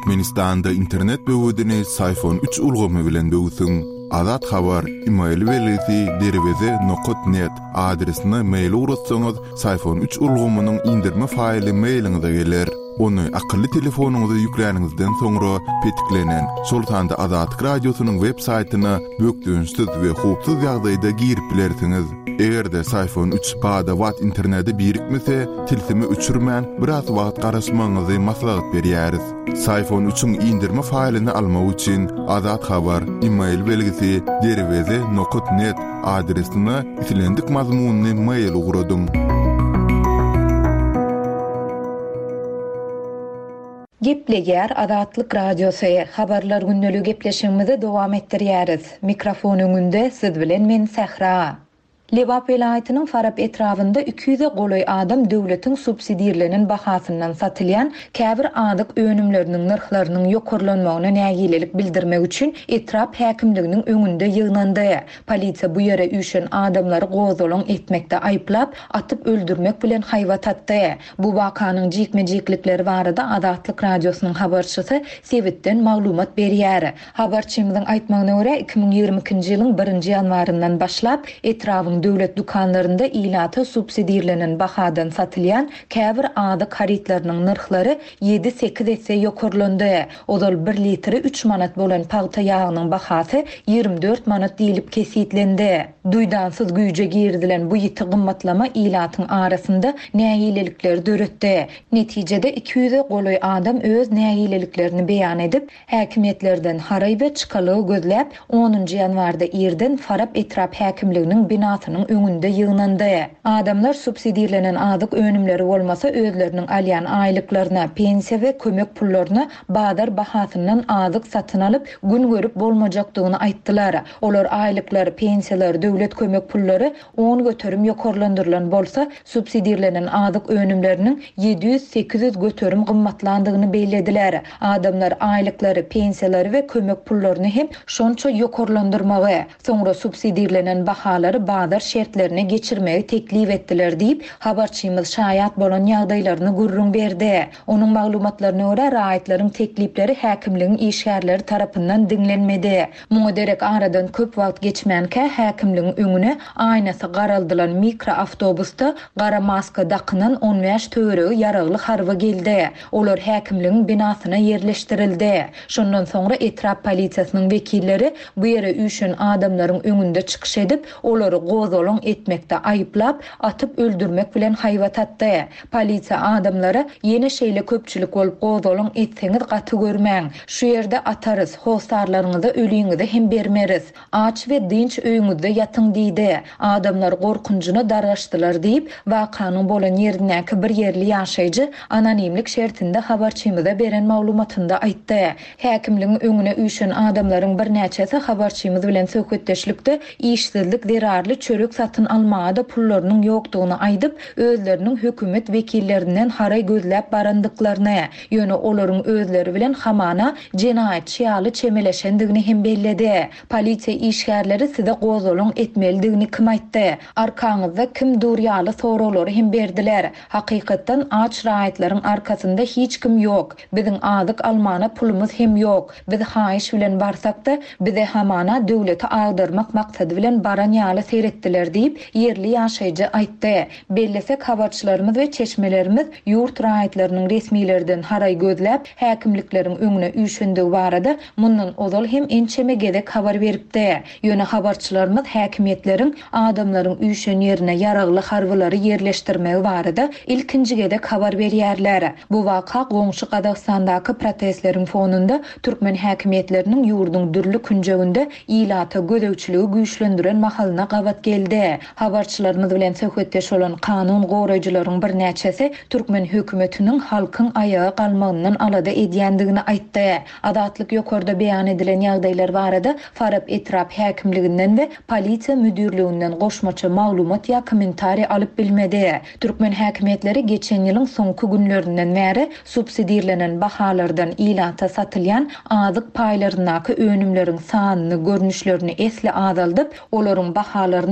Türkmenistan'da internet böwedini iPhone 3 ulgamy bilen böwsüň. Azat habar email welisi derweze.net adresine mail uratsaňyz iPhone 3 ulgamynyň indirme faýly mailiňize geler. Onu akıllı telefonunuza yükleýäningizden soňra petiklenen Sultanda Azat Radiosynyň web saýtyna bökdüňsiz we hupsuz ýagdaýda girip bilersiňiz. Egerde iPhone 3 bada wat interneti birikmese, tilsimi uçurman biraz wagt garaşmaňyzy maslahat berýäris. iPhone 3'ün indirme faýlyny almak üçin Azat habar email belgisi derweze.net adresine itilendik mazmunny mail ugradyň. Gepleger Azatlyk Radiosu habarlar günneligi gepleşigimizi dowam etdirýäris. Mikrofon öňünde siz bilen men Sahra. Lewap vilayatynyň Farab etrafynda 200 goly adam döwletiň subsidiýalanyň bahasyndan satylýan käbir adyk önümleriniň narhlarynyň ýokarlanmagyna nägilelik bildirmek üçin etraf häkimliginiň öňünde ýygnandy. Polisiýa bu ýere üşen adamlary gozolun etmekde aýplap, atyp öldürmek bilen haýwat atdy. Bu wakanyň jikme-jiklikleri barada Azatlyk Radiosynyň habarçysy Sewitden maglumat berýär. Habarçymyzyň aýtmagyna görä 2022-nji ýylyň 1-nji ýanwaryndan başlap etrafyň döwlet dukanlarında ilata subsidiýalanyň bahadan satylýan käbir adyk haritlarynyň narhlary 7-8 esse ýokarlandy. Odal 1 litri 3 manat bolan paýta ýagynyň bahasy 24 manat diýilip kesitlendi. Duýdansyz güýje girdilen bu ýiti gymmatlama ilatyň arasynda nägilelikler döretdi. Netijede 200 goly adam öz nägileliklerini beýan edip, häkimetlerden haray we çykalygy gözläp 10-njy ýanwarda ýerden Farab etraf häkimliginiň binasynyň öňünde ýygnandy. Adamlar subsidiýalanan adyk önümleri bolmasa özleriniň alýan aýlyklaryna, pensiýa we kömek pullaryny badar bahasyndan adyk satyn alyp gün görüp bolmajakdygyny aýtdylar. Olar aýlyklary, pensiýalar, döwlet kömek pullary 10 göterim ýokarlandyrylan bolsa, subsidiýalanan adyk önümleriniň 700-800 göterim gymmatlandygyny beýlediler. Adamlar aýlyklary, pensiýalary we kömek pullaryny hem şonça ýokarlandyrmagy, soňra subsidiýalanan bahalary badar şertlerini geçirmegi teklif etdiler diýip habarçymyz şaýat bolan ýagdaýlaryny gurrun berdi. Onuň maglumatlaryna görä raýatlaryň teklipleri häkimligiň işgärleri tarapyndan dinlenmedi. Muňa derek aradan köp wagt geçmänkä häkimligiň öňüne aýnasy garaldylan mikroawtobusda gara maska dakynan 15 töweregi ýaragly harba geldi. Olar häkimligiň binasyna ýerleşdirildi. Şondan soňra etraf polisiýasynyň wekilleri bu ýere üşen adamlaryň öňünde çykyş edip, olary gozolun etmekde aýyplap, atyp öldürmek bilen haýwat atdy. Polisiýa adamlara ýene şeýle köpçülik bolup gozolun etseňiz gaty görmäň. Şu ýerde atarys, hostarlaryňyza ölüňizi hem bermeriz. Aç we dinç öýüňizde ýatyň diýdi. Adamlar gorkunjyna dargaşdylar diýip wakanyň bolan ýerdäki bir ýerli ýaşaýjy anonimlik şertinde habarçymyza beren maglumatynda aýtdy. Häkimligiň öňüne üşen adamlaryň bir näçesi habarçymyz bilen söhbetdeşlikde işsizlik derarly çörek satyn almada pullarynyň ýokdugyny aýdyp, özleriniň hökümet wekillerinden haray gözläp barandyklaryny, ýöne olaryň özleri bilen hamana jenaýat şiýaly çemeleşendigini hem belledi. Polisiýa işgärleri size gozolun etmelidigini kim aýtdy? Arkaňyzda kim durýaly soraglary hem berdiler. Hakykatdan aç raýatlaryň arkasynda hiç kim ýok. Biziň adyk almana pulumuz hem ýok. Biz haýyş bilen barsak-da bize hamana döwleti agdarmak maksady bilen baran ýaly seyretdiler diýip ýerli ýaşaýjy aýtdy. Bellesek habarçylarymyz we çeşmelerimiz ýurt raýatlarynyň resmiýlerden haray gözläp häkimlikleriň öňüne üşendigi barada mundan ozal hem ençeme gedek habar beripdi. Ýöne habarçylarymyz häkimetleriň adamlaryň üşen ýerine ýaragly harwylary ýerleşdirmegi barada ilkinji gedek habar berýärler. Bu waka goňşy Gazagstandaky protestleriň fonunda türkmen häkimetleriniň ýurdun dürli künjeginde ilata gödöwçiligi güýçlendiren mahalyna gabat geldi. Habarçylarymyz bilen söhbetdeş bolan kanun goraýjylaryň bir näçesi türkmen hökümetiniň halkyň ayağa galmagyndan alada edýändigini aýtdy. Adatlyk ýokarda beýan edilen ýagdaýlar barada Farab etraf häkimliginden we polisiýa müdürlüginden goşmaça maglumat ýa kommentari alyp bilmedi. Türkmen häkimetleri geçen ýylyň soňky günlerinden bäri subsidiýalanan bahalardan ilata satylýan adyk paýlarynaky önümleriň sanyny, görnüşlerini esle azaldyp, olaryň bahalaryny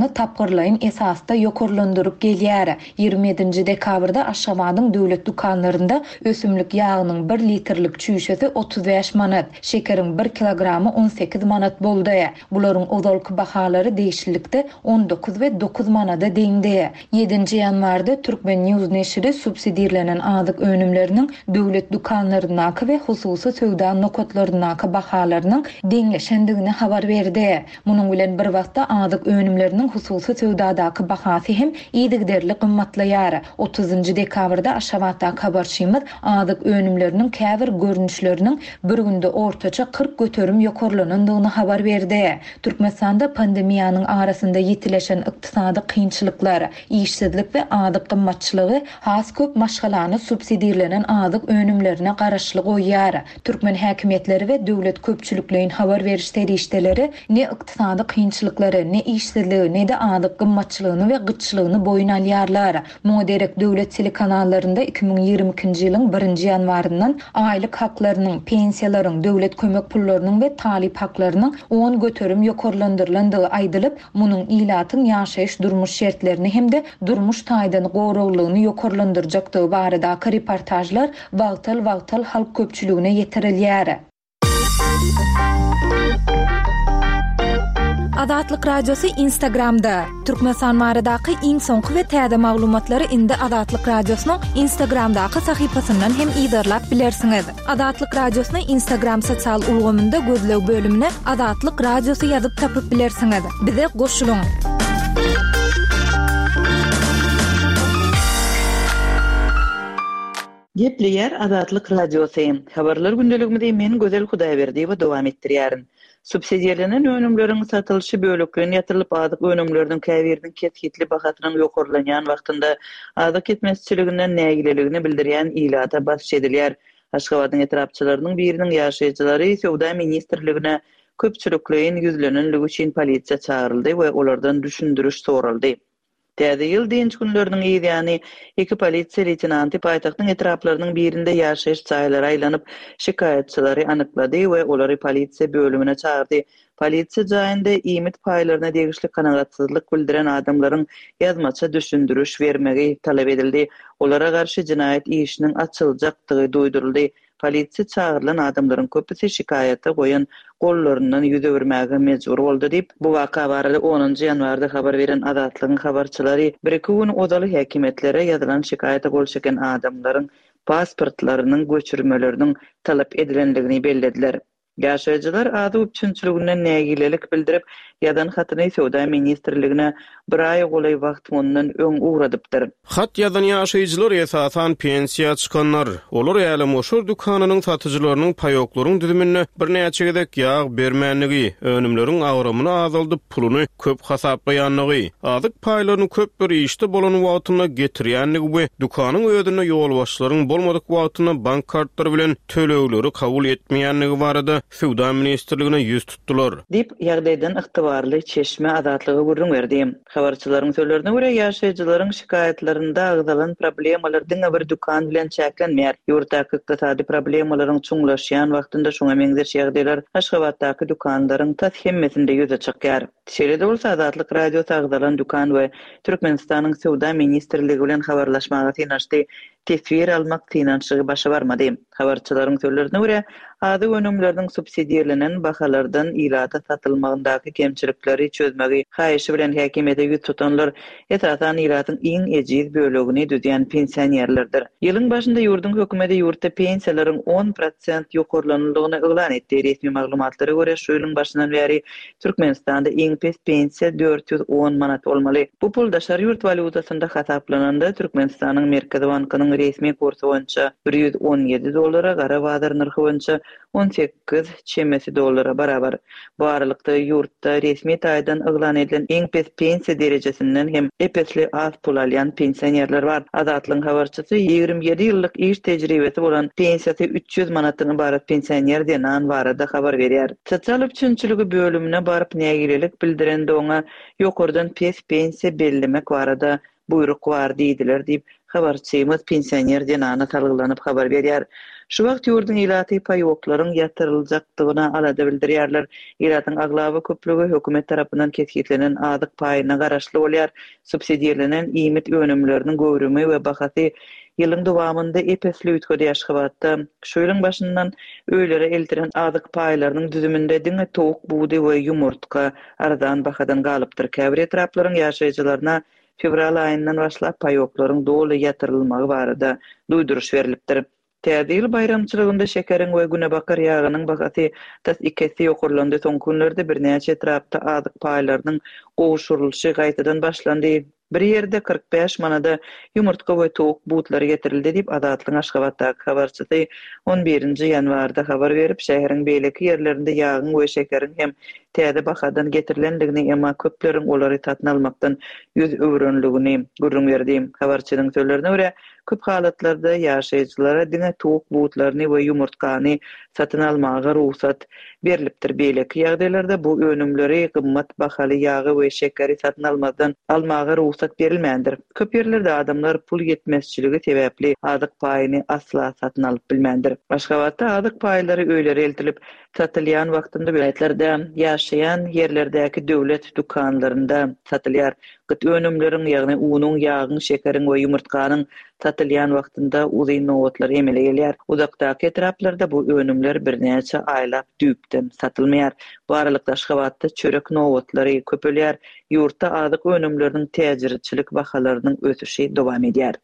ýylyny tapgyrlaýyn esasda ýokurlandyryp gelýär. 27 dekabrda Aşgabatyň döwlet dukanlarynda ösümlik ýagynyň 1 litrlik çüýşesi 35 manat, şekeriň 1 kilogramy 18 manat boldy. Bularyň ozalky bahalary değişiklikde 19 we 9 manada deňdi. 7 ýanwarda Türkmen News neşri subsidiýalenen azyk önümleriniň döwlet dukanlarynaky we hususy söwda nokotlarynaky bahalarynyň deňleşendigini habar berdi. Munyň bilen bir wagtda azyk önümleriniň hususy söwdadaky bahasy hem ýygyderli gymmatlaýar. 30 dekabrda Aşgabatda habarçymyz azyk önümleriniň käbir görnüşleriniň bir günde ortaça 40 göterim ýokurlanandygyny habar berdi. Türkmenistanda pandemiýanyň arasynda ýetileşen ykdysady kynçylyklar, işsizlik we azyk gymmatçylygy has köp maşgalany subsidiýalenen azyk önümlerine garaşly goýýar. Türkmen häkimetleri we döwlet köpçülikligiň habar beriş terişdeleri ne ykdysady kynçylyklary, ne işsizligi, ne de azyk gymmatçylygyny we gyçylygyny boyun alýarlar. Moderek döwlet telekanallarynda 2022-nji ýylyň 1-nji ýanwaryndan aýlyk haklarynyň, pensiýalaryň, döwlet kömek pullarynyň we talip haklarynyň 10 göterim ýokurlandyrlandygy aýdylyp, munyň ilatyň ýaşaýyş durmuş şertlerini hem de durmuş taýdan goruglygyny ýokurlandyrjakdygy baradaky reportajlar wagtal halk köpçüligine ýetirilýär. Adatlyk radiosu Instagramda. Türkmenistan baradaky iň soňky we täze maglumatlary indi Adatlyk radiosynyň Instagramdaky sahypasyndan hem ýygyrlap bilersiňiz. Adatlyk radiosyny Instagram sosial ulgamynda gözlew bölümine Adatlyk radiosu ýazyp tapyp bilersiňiz. Bize goşulyň. Gepleýär Adatlyk radiosu. Habarlar gündeligimizde men Gözel Hudaýberdi we dowam etdirýärin. Subsidiýalenen önümleriň satylşy bölüklerine ýatyrylyp azyk önümlerden käbirden ketgitli bahatynyň ýokurlanýan wagtynda azyk etmezçiliginden nägileligini bildirýän ilata baş edilýär. Aşgabatyň etrapçylarynyň biriniň ýaşaýjylary Söwda ministrligine köpçülikligiň ýüzlenenligi üçin polisiýa çağıryldy we olardan düşündürüş soruldy. Täze ýyl diňç günleriniň ýyly iki polisiýa leytenanty paýtagtyň etraplarynyň birinde ýaşaýyş çaýlary aýlanyp şikayetçilary anyklady we olary polisiýa bölümine çağırdy. Polisiýa jaýynda iýmit paýlaryna degişli kanagatsyzlyk bildiren adamlaryň ýazmaça düşündürüş bermegi talap edildi. Olara garşy jinaýat işiniň açyljakdygy duýduruldy. Polisiýa çağırılan adamlaryň köpüsi şikayetde goýan gollaryndan ýüze bermäge mejbur boldy diýip bu waka barada 10-njy ýanwarda habar beren Adatlygyň habarçylary bir-iki gün odaly häkimetlere ýazylan şikayete gol çeken adamlaryň pasportlarynyň göçürmeleriniň talap edilendigini bellediler. Ýaşaýjylar ady üçinçiliginden nägilelik bildirip, ýadan hatyny Söwda ministrligine bir aý golay wagt ondan öň uğradypdyr. Hat ýadan ýaşaýjylar esasan pensiýa çykanlar. Olar ýaly moşur dukanynyň satyjylarynyň paýoklaryň düzümine bir näçe gedek ýag bermänligi, önümleriň agramyny azaldyp puluny köp hasaplaýanlygy, azyk paýlaryny köp bir işde bolan wagtyna getirýänligi we dukanyň ödüne ýol başlaryň bolmadyk wagtyna bank kartlary bilen tölegleri kabul etmeýänligi barada Söwda ministrligine ýüz tutdular. Dip ýagdaýdan ygtybarly çeşme adatlygy gurrun berdi. Habarçylaryň sözlerine görä ýaşaýjylaryň şikayetlerinde agzalan problemalardyň bir dukan bilen çäklenmeýär. Ýurtdaky ykdysady problemalaryň çuňlaşýan wagtynda şoňa meňzeş ýagdaýlar Aşgabatdaky dukanlaryň täsihemmesinde ýüze çykýar. Şeýle bolsa Adatlyk radiosu agzalan dukan we Türkmenistanyň Söwda ministrligi bilen habarlaşmaga tenaşdy. Tesvir almak tinançygy başa barmady. Habarçylaryň sözlerine görä ady önümleriniň subsidiýalenen bahalardan ilata satylmagyndaky kemçilikleri çözmegi haýyşy bilen häkimete ýüz tutanlar esasan ilatyň iň ejiz bölegini düzýän pensionerlerdir. Ýylyň başynda ýurdun hökümeti ýurtda pensiýalaryň 10% ýokurlanyldygyny eglan etdi. Resmi maglumatlary görä şu ýylyň başyndan beri Türkmenistanda iň pes pensiýa 410 manat bolmaly. Bu pul daşary ýurt valutasynda hasaplananda Türkmenistanyň Merkezi bankynyň resmi kursu boýunça $117, gara bazar narhy boýunça 18 çemesi dollara barabar. Bu aralykda ýurtda resmi taýdan eglan edilen iň pes pensiýa derejesinden hem epesli az pul alýan pensionerler bar. Adatlyň habarçysy 27 ýyllyk iş tejribesi bolan pensiýasy 300 manatdan ibaret pensioner denan barada habar berýär. Sosial üçinçiligi bölümine baryp nägilelik bildirende oňa ýokurdan pes pensiýa bellemek barada buyruk bar diýdiler diýip habarçymyz pensioner Dinana talgylanyp habar berýär. Şu wagt ýurdun ilaty paýoklaryň ýatyryljakdygyna alada bildirýärler. Ilatyň aglaby köplügi hökümet tarapyndan ketgitlenen adyk paýyna garaşly bolýar. Subsidiýalenen iýmit önümleriniň göwrümi we bahasy ýylyň dowamında epesli ütgede ýaşabatda. Şu ýylyň başyndan öýlere eltiren adyk paýlarynyň düzüminde diňe towuk, buğdy we ýumurtka aradan bahadan galypdyr. Käbir etraplaryň ýaşaýjylaryna fevral aýyndan başlap paýoklaryň doly ýatyrylmagy barada duýduruş berilipdir. Täze bayramçylygynda şekeriň we günebakar ýagynyň bahasy tas ikisi ýokurlandy. Soň günlerde birnäçe etrapda adyk paýlarynyň gowuşurulşy gaýtadan başlandy. Bir ýerde 45 manada ýumurtka we towuk butlary getirildi diýip Adatlyň Aşgabatdaky habarçysy 11-nji ýanwarda habar berip, şäheriň beýleki ýerlerinde ýagyň we şekeriň hem täze bahadan getirilendigini, emma köpleriň olary tatyn almakdan ýüz öwrenligini görüň berdi. Habarçynyň sözlerine görä, köp halatlarda ýaşaýjylara diňe towuk butlaryny we ýumurtkany satyn almaga ruhsat berilipdir. Beýleki ýagdaýlarda bu önümleri gymmat bahaly ýagy we şekeri satyn almadan almaga ruhsat berilmändir. Köp ýerlerde adamlar pul ýetmezçiligi sebäpli adyk paýyny asla satyn alyp bilmändir. Aşgabatda adyk paýlary öýlere eltilip satylýan wagtynda beýletlerde ýaşaýan ýerlerdäki döwlet dukanlarynda satylýar. Gıt önümleriň, ýagny unuň, ýagyň, şekeriň we ýumurtkanyň satylýan wagtynda uzy nowatlar emele gelýär. Uzakdaky etraplarda bu önümler birnäçe aýlap düýpden satylmaýar. Bu aralykda Aşgabatda çörek nowatlary köpelýär. Ýurtda adyk önümleriň täjirçilik bahalarynyň ösüşi dowam edýär.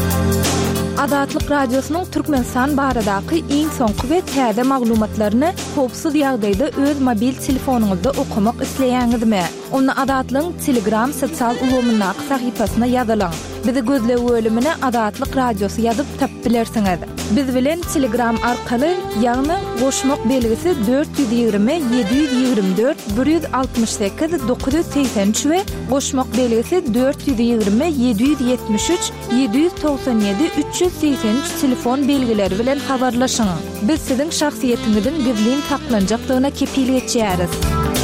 Adatlyk radiosynyň Türkmenistan baradaky iň soňky we täze maglumatlaryny howpsuz ýagdaýda öz mobil telefonuňyzda okumak isleýäňizmi? Onu Adatlyň Telegram sosial ulgamyna sahypasyna ýazylaň. Bizi gözle bölümine Adatlyk Radiosy ýazyp tap bilersiňiz. Biz bilen Telegram arkaly ýagny goşmak belgisi 420 724 168 983 we goşmak belgisi 420 773 797 383 telefon belgileri bilen habarlaşyň. Biz siziň şahsiýetiňizin gizlin saklanjakdygyna kepillik etýäris.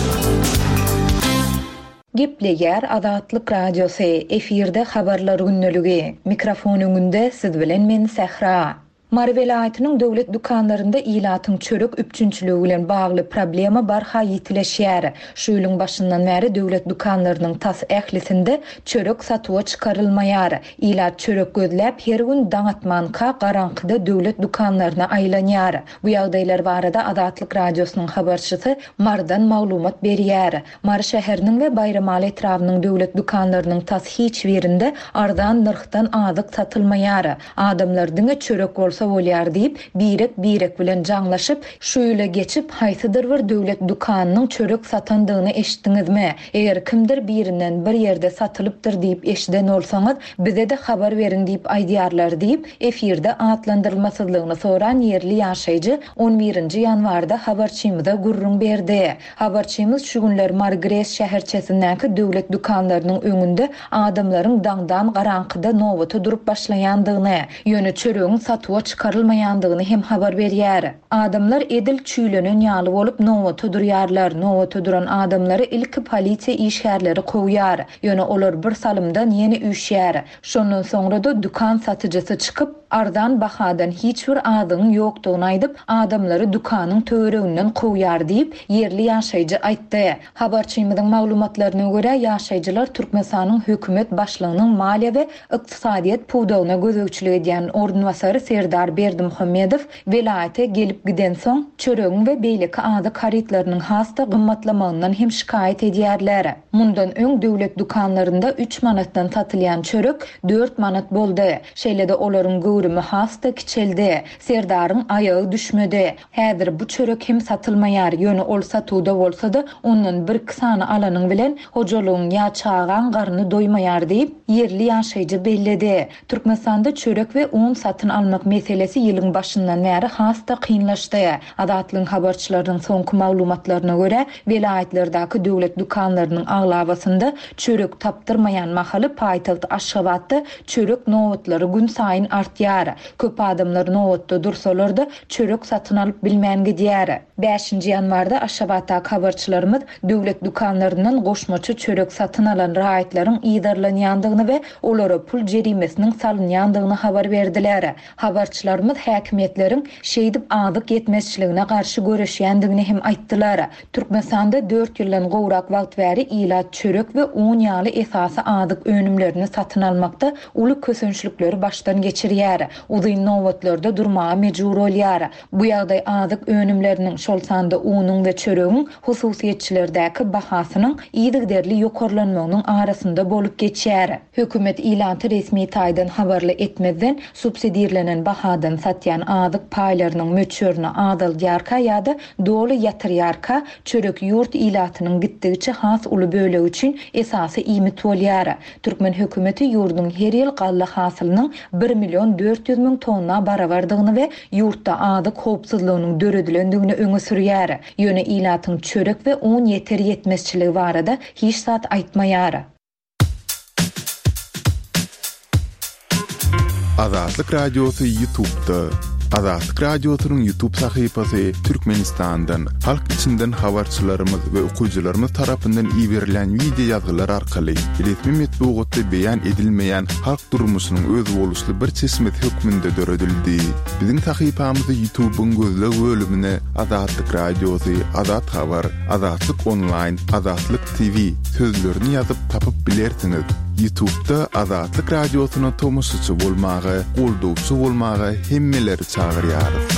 Gepleýär Adatlyk Radiosy efirde habarlar günneligi. Mikrofon öňünde siz bilen men Sähra. Mary welaýatynyň döwlet dukanlarynda ilatyň çörek üpçünçiligi bilen bagly problema barha ýitileşýär. Şu ýylyň başyndan bäri döwlet dukanlarynyň tas ählisinde çörek satyga çykarylmaýar. Ilat çörek gözläp her gün daňatmanka garankyda döwlet dukanlaryna aýlanýar. Bu ýagdaýlar barada Adatlyk Radiosynyň habarçysy Mardan maglumat berýär. Mary şäheriniň we Bayramaly etrawynyň döwlet dukanlarynyň tas hiç birinde ardan narhdan adyk satylmaýar. Adamlar diňe çörek bolýar diýip birek bilen jaňlaşyp şu ýyla geçip haýsydyr bir döwlet dukanynyň çörek satandygyny eşitdiňizmi? Eger kimdir birinden bir ýerde satylypdyr diýip eşiden bolsaňyz bize de habar berin diýip aýdýarlar diýip efirde atlandyrylmasyzlygyny soran ýerli ýaşaýjy 11-nji ýanwarda habarçymyza gurrun berdi. Habarçymyz şu günler Margres şäherçesindäki döwlet dukanlarynyň öňünde adamlaryň daňdan garankyda nowata durup başlaýandygyny, ýöne çöregiň satyga çıkarılmayandygyny hem habar berýär. Adamlar edil çüýlenen ýaly bolup nowata durýarlar. Nowata duran adamlary ilk polisiýa işgärleri kowýar. Ýöne olar bir salymdan ýene üşýär. Şondan soňra da dukan satyjysy çykyp ardan bahadan hiç bir adyň ýokdugyny aýdyp adamlary dukanyň töwereginden kowýar diýip ýerli ýaşaýjy aýtdy. Habarçymyzyň maglumatlaryna görä ýaşaýjylar Türkmenistanyň hökümet başlygynyň maliýe we ykdysadyýat puwdagyna gözegçilik edýän ornwasary Serdar Berdimuhammedow welaýete gelip giden soň çöregiň we beýleki ady karitlarynyň hasta gymmatlamanyndan hem şikaýet edýärler. Mundan öň döwlet dukanlarynda 3 manatdan satylýan çörek 4 manat boldy. Şeýle-de olaryň göwrümi hasta kiçeldi. Serdaryň aýagy düşmedi. Häzir bu çörek hem satylmaýar. Ýöne ol satuwda bolsa-da ondan bir kysany alanyň bilen hojalygyň ýa çagan garny doýmaýar diýip ýerli ýaşaýjy belledi. Türkmenistanda çörek we un satyn almak meselesi ýylyň başyndan bäri hasta kynlaşdy. Adatlyň habarçylarynyň soňky maglumatlaryna görä, welaýetlerdeäki döwlet dukanlarynyň aglabasynda çörek tapdyrmaýan mahaly paýtagy Aşgabatda çörek nowatlary gün saýyn artýar. Köp adamlar nowatda dursalar-da çörek satyn alyp bilmän gidýär. 5-nji ýanwarda Aşgabatdaky habarçylarymyz döwlet dukanlaryndan goşmaçy çörek satyn alan raýatlaryň ýydarlanýandygyny we olara pul jerimesiniň salynýandygyny habar berdiler. Habarçylarymyz häkimetleriň şeýdip adyk yetmezçiligine garşy göreşýändigini hem aýtdylar. Türkmenistanda 4 ýyldan gowrak wagt bäri ilat çörek we un ýaly esasy adyk önümlerini satyn almakda uly kösünçlikleri başdan geçirýär. Uzyn nowatlarda durmaga mejbur bolýar. Bu ýagdaý adyk önümleriniň şol sanda unyň we çöregiň hususiýetçilerdäki bahasynyň ýygyderli ýokarlanmagynyň arasynda bolup geçýär. Hökümet ilantı resmi taýdan habarly etmezden subsidiýalenen bahadan satýan adyk paýlarynyň möçörüne adal ýarka ýa-da doly ýatyrýarka çörek ýurt ilatynyň gitdigiçe has uly bölegi üçin esasy iýmit bolýar. Türkmen hökümeti ýurdun her ýyl galla hasylynyň 1.400.000 tonna barabardygyny we ýurtda adyk howpsuzlygynyň döredilendigini öňe sürýär. Ýöne ilatyň çörek we un ýeter ýetmezçiligi barada hiç zat aýtmaýar. Azatlyk Radiosu YouTube'da. Azatlyk Radiosu'nun YouTube sahypasy Türkmenistandan, halk içinden habarçylarymyz we okuwçylarymyz tarapyndan iýerilen video ýazgylar arkaly resmi metbuatda beýan edilmeýän halk durmuşynyň öz boluşly bir çeşmet hökmünde döredildi. Biziň sahypamyzy YouTube'un gözleg bölümine Azatlyk Radiosu, Azat Habar, Azatlyk Online, Azatlyk TV sözlerini ýazyp tapyp bilersiňiz. YouTube'da Azatlyk Radiosu'na tomoşçy bolmagy, goldowçy bolmagy hemmeleri çağırýarys.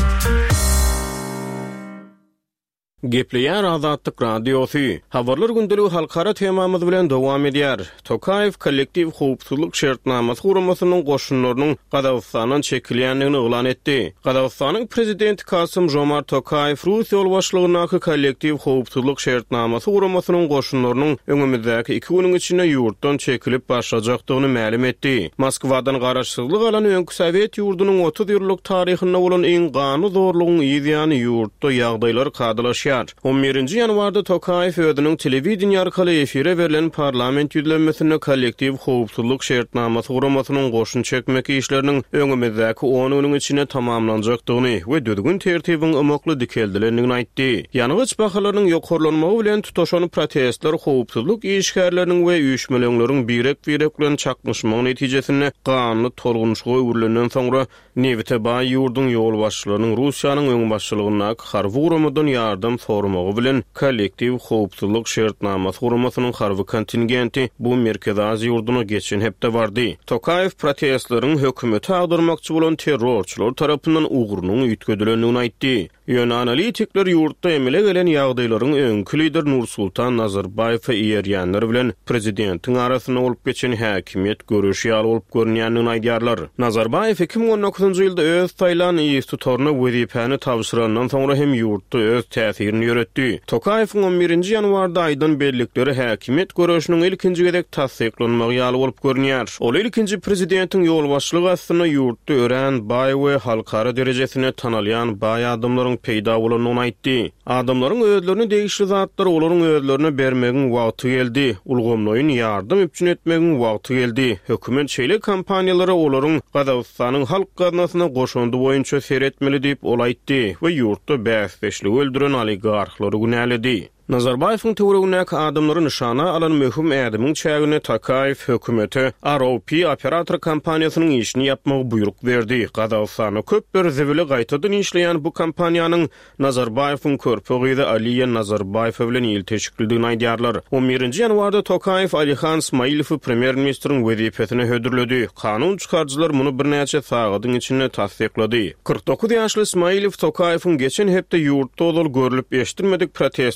Gepleýär Azatlyk Radiosu. Habarlar gündeligi halkara temamyz bilen dowam edýär. Tokayew kollektiv howpsuzlyk şertnamasy guramasynyň goşunlarynyň Gazagystanyň çekilýändigini oglan etdi. Gazagystanyň prezidenti Kasym Jomart Tokayew Russiýa başlygynaky kollektiv howpsuzlyk şertnamasy guramasynyň goşunlarynyň öňümizdäki 2 güniň içinde ýurtdan çekilip başlajakdygyny ma'lum etdi. Moskwadan garaşsyzlyk alan öňkü Sowet ýurdunyň 30 ýyllyk taryhynda bolan eň gany zorlugyň ýygyany ýurtda ýagdaýlar kadalaşýar. 11-nji ýanwarda Tokayew özüniň telewizion arkaly efire berilen parlament ýüzlenmesine kollektiv howpsuzlyk şertnamasy guramasynyň goşun çekmek işleriniň öňümizdäki 10 güniň içinde tamamlanjakdygyny we düzgün tertibiň ömekli dikeldilendigini aýtdy. Ýanygyç bahalarynyň ýokarlanmagy bilen tutaşan protestler howpsuzlyk işgärleriniň we üýtmeleriň birek bilen çakmışmagy netijesinde ganyly torgunçga öwürlenden soňra Nevite baý ýurdun ýol başçylarynyň Russiýanyň öň başçylygynaky harby guramadan ýardam formagy bilen kollektiv howpsuzlyk şertnamasy guramasynyň harby kontingenti bu Merkez Aziýa ýurduna geçen hepde bardy. Tokayew protestlaryň hökümeti agdyrmakçy bolan terrorçylar tarapyndan uğrunyň üýtgedilendigini aýtdy. Ýöne analitikler ýurtda emele gelen ýagdaýlaryň öňkü lider Nursultan Nazarbayew ýerýänler bilen prezidentiň arasyna bolup geçen häkimiýet görüşi ýaly bolup görünýändigini aýdýarlar. Nazarbayew 2019-njy ýylda öz Taýlan institutoryna wezipany tapşyrandan soňra hem ýurtda öz täsirini ýöretdi. Tokayewiň 11-nji ýanwarda aýdan bellikleri häkimiýet görüşiniň ilkinji gedek tasdiklanmagy ýaly bolup görünýär. Ol ilkinji prezidentiň ýol başçylygy aslynda ýurtda ören, baý we halkara derejesine tanalýan baý adamlaryň peýda bolanyny aýtdy. Adamlaryň özlerini degişli zatlary olaryň özlerine bermegiň wagty geldi. Ulgamlaýyn ýardym üçin etmegiň wagty geldi. Hökümet şeýle kampaniýalary olaryň Gazagystanyň halk gaznasyna goşundy boýunça seretmeli diýip ol aýtdy we ýurtda bäsleşlik öldüren oligarhlary günäledi. Nazarbayewiň töweregindäki adamlary nişana alan möhüm ädimiň çägine Tokayew hökümeti ROP operator kompaniýasynyň işini ýapmagy buyruk berdi. Gazagystana köp bir zewile gaýtadan işleýän bu kompaniýanyň Nazarbayewiň körpegize Aliýa Nazarbayew bilen ýyl teşkildigini aýdýarlar. 11-nji ýanwarda Tokayew Alihan Ismaýlowy premier ministriň wezipetine hödürledi. Kanun çykarjylar muny bir näçe sagatyň içinde tasdiklady. 49 ýaşly Ismaýlow Tokayewiň geçen hepde ýurtda ol görülip eşdirmedik protestlaryň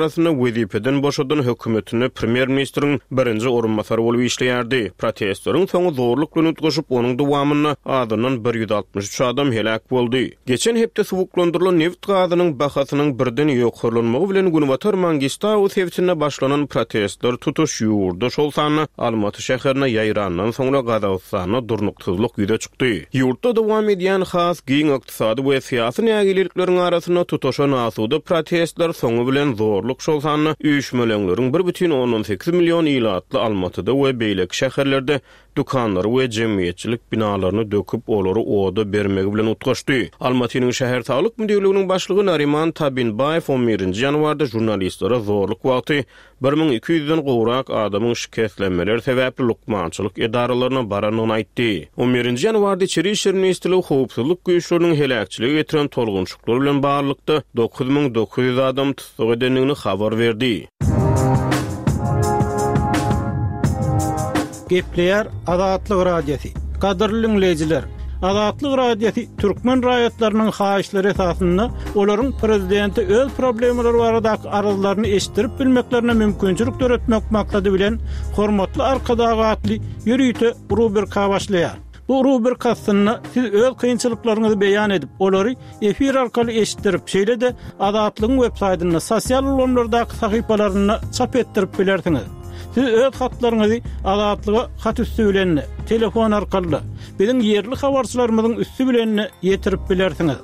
arasynda wezipeden boşadan hökümetine premier ministrin birinci orunmasary bolup işleýärdi. Protestlaryň soňu zorluk bilen utgaşyp onuň dowamyna adından 163 adam helak boldy. Geçen hepde suwuklandyrylan neft gazynyň bahasynyň birden ýokarlanmagy bilen Gunwatar Mangistau sewçinde başlanan protestler tutuş ýurda şol sany Almaty şäherine ýaýrandan soňra gazawsana durnuksyzlyk ýüze çykdy. Ýurtda dowam edýän has giň ykdysady we syýasy nägilikleriň arasyna tutuşan asuda protestler soňu bilen zorluk şol sany 3 millionlaryň 1,18 million ýylatly Almatyda we beýleki şäherlerde dukanlar we jemgyýetçilik binalaryny döküp olary oda bermegi bilen utgaşdy. Almatynyň şäher saglyk müdürliginiň başlygy Nariman Tabinbayew 11-nji ýanwarda jurnalistlere zorluk wagty 1200-den gowrak adamyň şikayetlenmeleri sebäpli lukmançylyk edaralaryna baranyny aýtdy. 11-nji ýanwarda Içeri işler ministrligi howpsuzlyk güýçleriniň helakçyligi getiren tolgunçluklar bilen barlykda 9900 adam tutsak edenligini habar berdi. Gepleýär Azatlyk radiosi. Gadyrly dinleýijiler, Azatlyk radiosi türkmen raýatlarynyň haýyşlary esasynda olaryň prezidenti öz problemleri baradaky arazylaryny eşitdirip bilmeklerine mümkinçilik töretmek maksady bilen hormatly arkadaşly ýürüýte rubrika başlaýar. Bu rubrikasynda siz öz kynçylyklaryňyzy beýan edip, olary efir arkaly eşitdirip, şeýle-de Azatlygyň web-saýtyna, sosial ulanlardaky sahypalaryna çap etdirip bilersiňiz. Siz öz hatlaryňyzy Azatlyga hat üstü bilen, telefon arkaly biziň ýerli habarçylarymyzyň üstü bilen ýetirip bilersiňiz.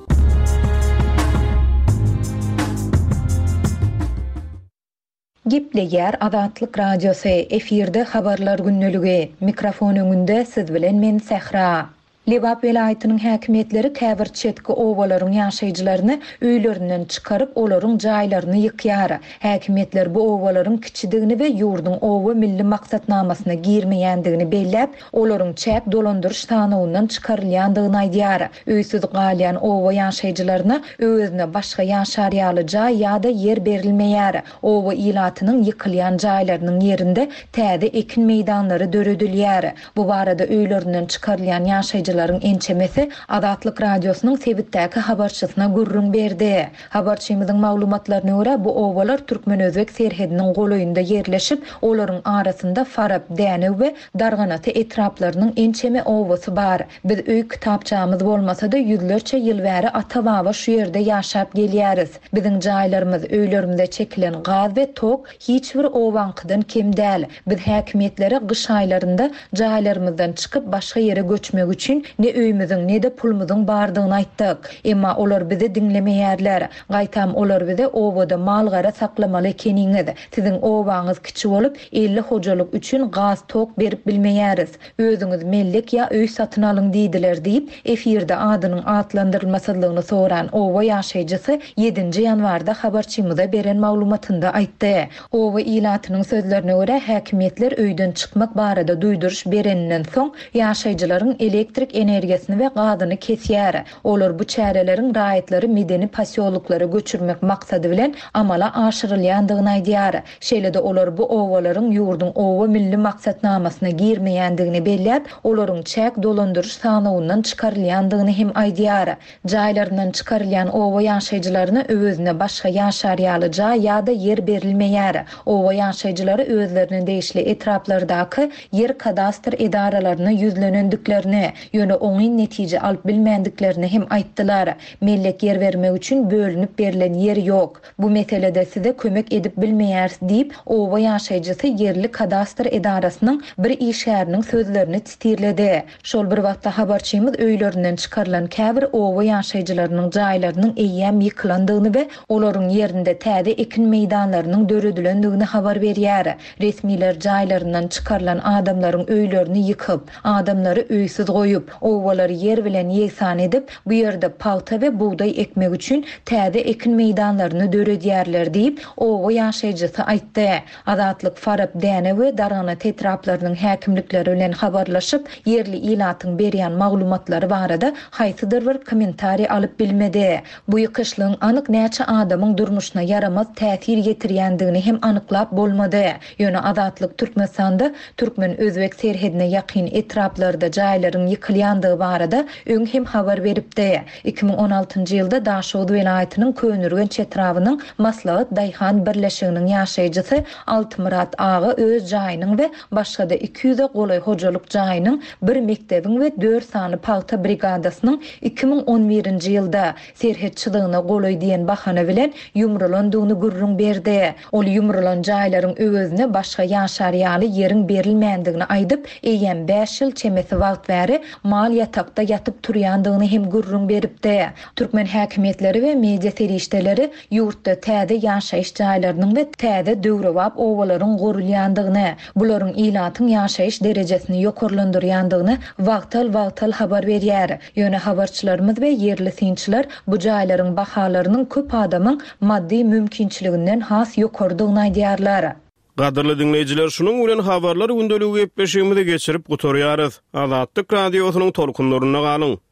Gepleýär Azatlyk radiosu efirde habarlar günneligi. Mikrofon öňünde siz bilen men Sehra. Lebap welaýatynyň häkimetleri käbir çetki owalaryň ýaşaýjylaryny öýlerinden çykaryp olaryň jaýlaryny ýykýar. Häkimetler bu owalaryň kiçidigini we ýurdun owa milli maksatnamasyna girmeýändigini belläp, olaryň çäk dolandyryş tanawyndan çykarylýandygyny aýdýar. Öýsiz galýan owa ýaşaýjylaryna özüne başga ýaşarýaly jaý ýa-da ýer berilmeýär. Owa ilatynyň ýykylýan jaýlarynyň ýerinde täze ekin meýdanlary döredilýär. Bu barada öýlerinden çykarylýan ýaşaýjylar ençemesi Azatlyk radiosynyň sebitdäki habarçysyna gurrun berdi. Habarçymyzyň maglumatlaryna görä bu owalar Türkmen-Özbek serhediniň goýunda ýerleşip, olaryň arasynda Farap, Däne we Darganaty etraplarynyň ençeme owasy bar. Biz öý kitapçamyz bolmasa-da ýüzlerçe ýyl bäri ata-baba şu ýerde ýaşap gelýäris. Biziň jaýlarymyz, öýlerimizde çekilen gaz we tok hiç bir owankydan kim däl. Biz häkimetlere gyş aýlarynda jaýlarymyzdan çykyp başga ýere göçmek üçin ne öýümüziň ne de pulumyzyň bardygyny aýtdyk. Emma olar bizi dinlemeýärler. Gaýtam olar bize owada malgara saklamaly ekeniňiz. Siziň owaňyz kiçi bolup 50 hojalyk üçin gaz tok berip bilmeýäris. Özüňiz mellek ýa öý satyn alyň diýdiler diýip efirde adynyň atlandyrylmasylygyny soran owa ýaşaýjysy 7-nji ýanwarda habarçymyza beren maglumatynda aýtdy. Owa ilatynyň sözlerine görä häkimetler öýden çykmak barada duýduruş bereninden soň ýaşaýjylaryň elektrik energiýasyny we gazyny kesýär. Olar bu çäreleriň raýatlary medeni pasiýolluklara göçürmek maksady bilen amala aşyrylýandygyny aýdýar. Şeýle-de olar bu owalaryň ýurdun owa milli maksatnamasyna girmeýändigini belläp, olaryň çäk dolandyryş sanawyndan çykarylýandygyny hem aýdýar. Jaýlaryndan çykarylýan owa ýaşaýjylaryna özüne başga ýaşarýaly jaý ýa-da ýer berilmeýär. Owa ýaşaýjylary özlerine değişli etraplardaky yer kadastr edaralaryna ýüzlenendiklerini, ýöne oňy netije alyp bilmendiklerini hem aýtdylar. Mellek yer bermek üçin bölünip berilen yer ýok. Bu meselede size kömek edip bilmeýärs diýip owa ýaşaýjysy yerli kadastr edarasynyň bir işäriniň sözlerini titirledi. Şol bir wagtda habarçymyz öýlerinden çykarylan käbir owa ýaşaýjylarynyň jaýlarynyň eýýäm ýykylandygyny we olaryň ýerinde täze ekin meýdanlarynyň döredilendигini habar berýär. Resmiler jaýlaryndan çykarylan adamlaryň öýlerini ýykyp, adamlary öýsiz goýup, owalary yer bilen ýeksan edip, bu ýerde palta we buğday ekmek üçin täze ekin meýdanlaryny döredýärler diýip owa ýaşaýjysy aýtdy. Azatlyk Farap, Däne we Darganaty etraplarynyň häkimlikleri bilen habarlaşyp, yerli ilatyň berýän maglumatlary barada haýsydyr bir kommentari alyp bilmedi. Bu ýykyşlygyň anyk näçe adamyň durmuşyna yaramaz täsir getirýändigini hem anyklap bolmady. Ýöne Azatlyk Türkmenistanda Türkmen-Özbek serhedine ýakyn etraplarda jaýlaryň ýykylyp başlanylýandygy barada öň hem habar beripdi. 2016-njy ýylda Daşowdy welaýatynyň Könürgen çetrawynyň Maslahat Daýhan birleşiginiň ýaşaýjysy Altymurat agy öz jaýynyň we başga da 200 golay hojalyk jaýynyň bir mektebiň we 4 sany paýta brigadasynyň 2011-nji ýylda serhetçiliğine golay diýen bahana bilen ýumrulandygyny gurrun berdi. Ol ýumrulan jaýlaryň öwezine başga ýaşar ýaly ýeriň berilmändigini aýdyp, eýen 5 ýyl çemesi wagt bäri mal ýatakda ýatyp turýandygyny hem gurrun beripdi. Türkmen häkimetleri we media serişdeleri ýurtda täze ýaşaýyş jaýlarynyň we täze döwrewap owalaryň gurulýandygyny, bularyň ilatyň ýaşaýyş derejesini ýokarlandyrýandygyny wagtal habar berýär. Ýöne habarçylarymyz we yerli synçylar bu jaýlaryň bahalarynyň köp adamyň maddi mümkinçiliginden has ýokardygyny aýdýarlar. Gadyrly dinleýijiler, şunuň bilen habarlar gündöligi gepleşigimizi geçirip gutarýarys. Azatlyk radiosynyň tolkunlaryna galyň.